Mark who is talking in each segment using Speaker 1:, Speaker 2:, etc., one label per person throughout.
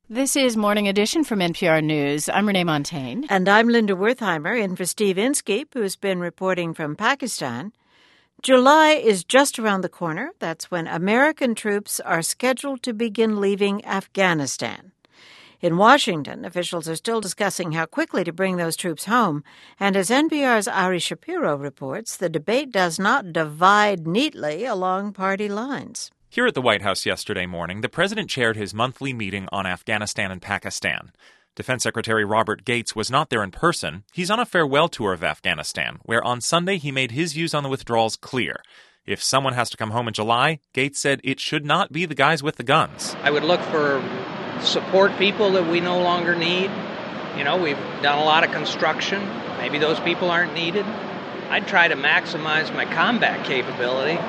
Speaker 1: This is Morning Edition from NPR News. I'm Renee Montagne.
Speaker 2: And I'm Linda Wertheimer, in for Steve Inskeep, who's been reporting from Pakistan. July is just around the corner. That's when American troops are scheduled to begin leaving Afghanistan. In Washington, officials are still discussing how quickly to bring those troops home. And as NPR's Ari Shapiro reports, the debate does not divide neatly along party lines.
Speaker 3: Here at the White House yesterday morning, the president chaired his monthly meeting on Afghanistan and Pakistan. Defense Secretary Robert Gates was not there in person. He's on a farewell tour of Afghanistan, where on Sunday he made his views on the withdrawals clear. If someone has to come home in July, Gates said it should not be the guys with the guns.
Speaker 4: I would look for support people that we no longer need. You know, we've done a lot of construction. Maybe those people aren't needed. I'd try to maximize my combat capability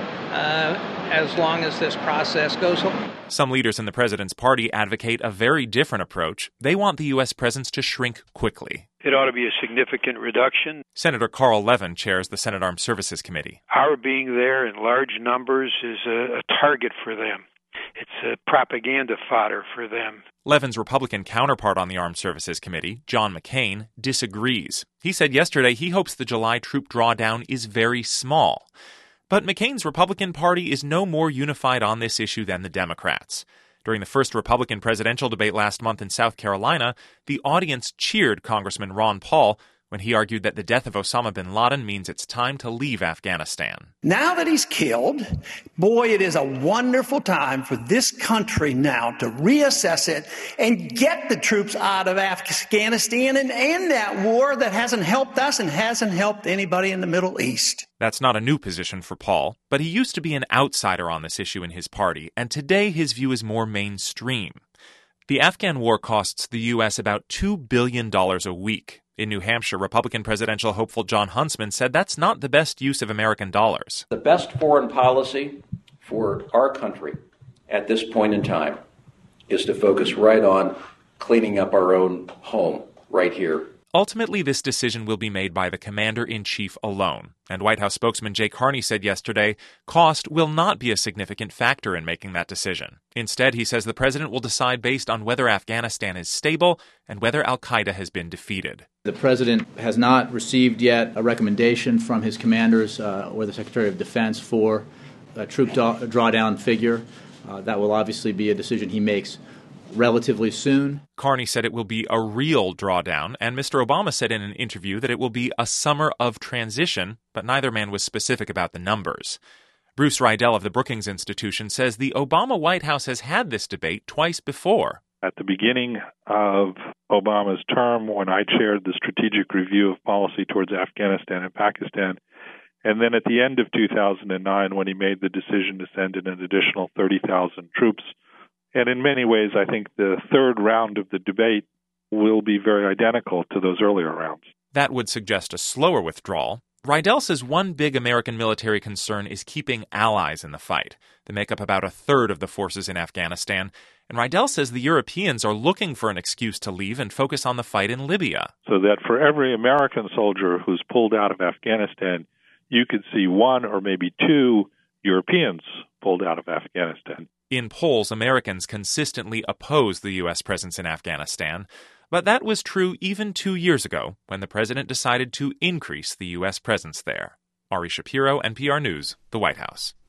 Speaker 4: as long as this process goes on.
Speaker 3: Some leaders in the president's party advocate a very different approach. They want the U.S. presence to shrink quickly.
Speaker 5: It ought to be a significant reduction.
Speaker 3: Senator Carl Levin chairs the Senate Armed Services Committee.
Speaker 5: Our being there in large numbers is a target for them. It's a propaganda fodder for them.
Speaker 3: Levin's Republican counterpart on the Armed Services Committee, John McCain, disagrees. He said yesterday he hopes the July troop drawdown is very small. But McCain's Republican Party is no more unified on this issue than the Democrats. During the first Republican presidential debate last month in South Carolina, the audience cheered Congressman Ron Paul when he argued that the death of Osama bin Laden means it's time to leave Afghanistan.
Speaker 6: Now that he's killed, boy, it is a wonderful time for this country now to reassess it and get the troops out of Afghanistan and end that war that hasn't helped us and hasn't helped anybody in the Middle East.
Speaker 3: That's not a new position for Paul, but he used to be an outsider on this issue in his party, and today his view is more mainstream. The Afghan war costs the U.S. about $2 billion a week. In New Hampshire, Republican presidential hopeful John Huntsman said that's not the best use of American dollars.
Speaker 7: The best foreign policy for our country at this point in time is to focus right on cleaning up our own home right here.
Speaker 3: Ultimately, this decision will be made by the commander-in-chief alone. And White House spokesman Jay Carney said yesterday, cost will not be a significant factor in making that decision. Instead, he says the president will decide based on whether Afghanistan is stable and whether al-Qaeda has been defeated.
Speaker 8: The president has not received yet a recommendation from his commanders or the Secretary of Defense for a troop drawdown figure. That will obviously be a decision he makes relatively soon.
Speaker 3: Carney said it will be a real drawdown, and Mr. Obama said in an interview that it will be a summer of transition, but neither man was specific about the numbers. Bruce Riedel of the Brookings Institution says the Obama White House has had this debate twice before.
Speaker 9: At the beginning of Obama's term, when I chaired the Strategic Review of Policy towards Afghanistan and Pakistan, and then at the end of 2009 when he made the decision to send in an additional 30,000 troops. And in many ways, I think the third round of the debate will be very identical to those earlier rounds.
Speaker 3: That would suggest a slower withdrawal. Riedel says one big American military concern is keeping allies in the fight. They make up about a third of the forces in Afghanistan. And Riedel says the Europeans are looking for an excuse to leave and focus on the fight in Libya.
Speaker 9: So that for every American soldier who's pulled out of Afghanistan, you could see one or maybe two Europeans pulled out of Afghanistan.
Speaker 3: In polls, Americans consistently oppose the U.S. presence in Afghanistan, but that was true even 2 years ago when the president decided to increase the U.S. presence there. Ari Shapiro, NPR News, the White House.